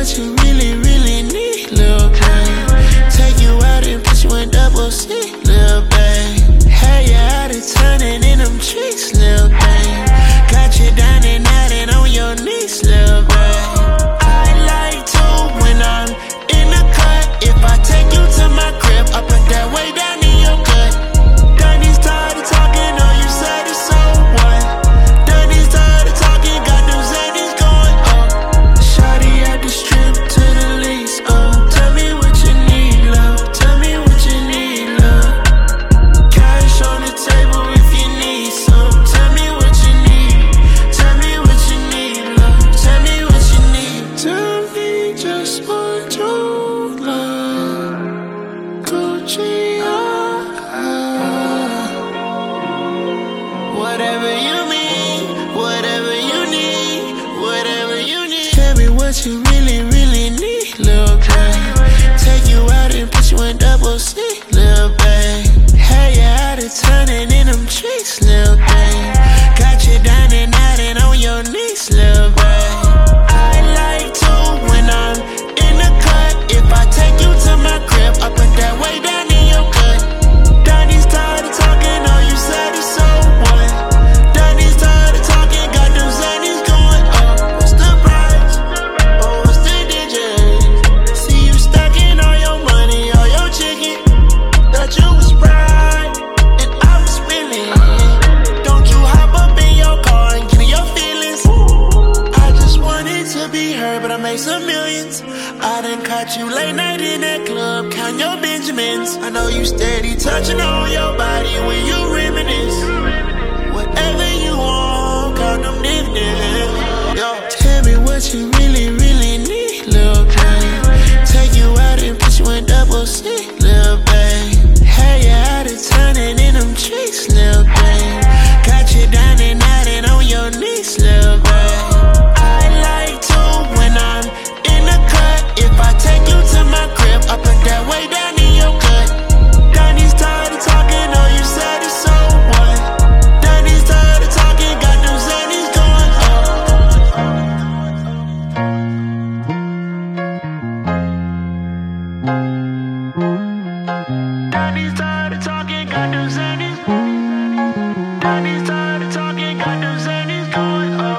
what you really, really need, lil' babe. Take you out and put you in double C, lil' babe. Hey, you out of turning in them cheeks, lil' babe. Got you down and out and on your knees, lil' babe. I like to when I'm in the cut. If I take you to my crib, I put that way down in your gut. Danny's tired of talking, oh, you said it's so what? Danny's tired of talking, got them Zannies going up. Shawty at the strip to the lease, tell me what you need, love. Tell me what you need, love. Cash on the table if you need some. Tell me what you need. Tell me what you need, love. Tell me what you need. Tell me just what you love. Gucci, whatever you mean, whatever you need, whatever you need. Tell me what you really, really need, lil' babe. Take you out and put you in double C, lil' babe. Hey, you out of turning in them cheeks, lil' babe. Got you down and out and on your knees, lil' babe. I like to when I'm in the cut. If I take you to my crib, I put that way down in your gut. Danny's tired of talking, oh, you said it's so what? Danny's tired of talking, got them Zannies going up. What's the price? Oh, what's the DJ? See you stacking all your money, all your chicken. Thought you was right, and I was willing. Don't you hop up in your car and get in your feelings. I just wanted to be heard, but I made some millions. I done caught you late night in that club, count your Benjamins. I know you steady touching on your body when you reminisce. Whatever you want, count them dividends. Yo, tell me what you really, really need, lil' babe. Take you out and put you in double C, lil' babe. Hey, you out of turning in them cheeks, lil' babe. Got you down and out and on your knees, lil' babe. I like to when I'm in the cut. If I take you to my crib, I put that way down in your gut. Danny's tired of talking, oh, you said it's so what? Danny's tired of talking, got them Zannies going up. Danny's tired of talking, got them Zannies. Danny's tired of talking, got them Zannies going up.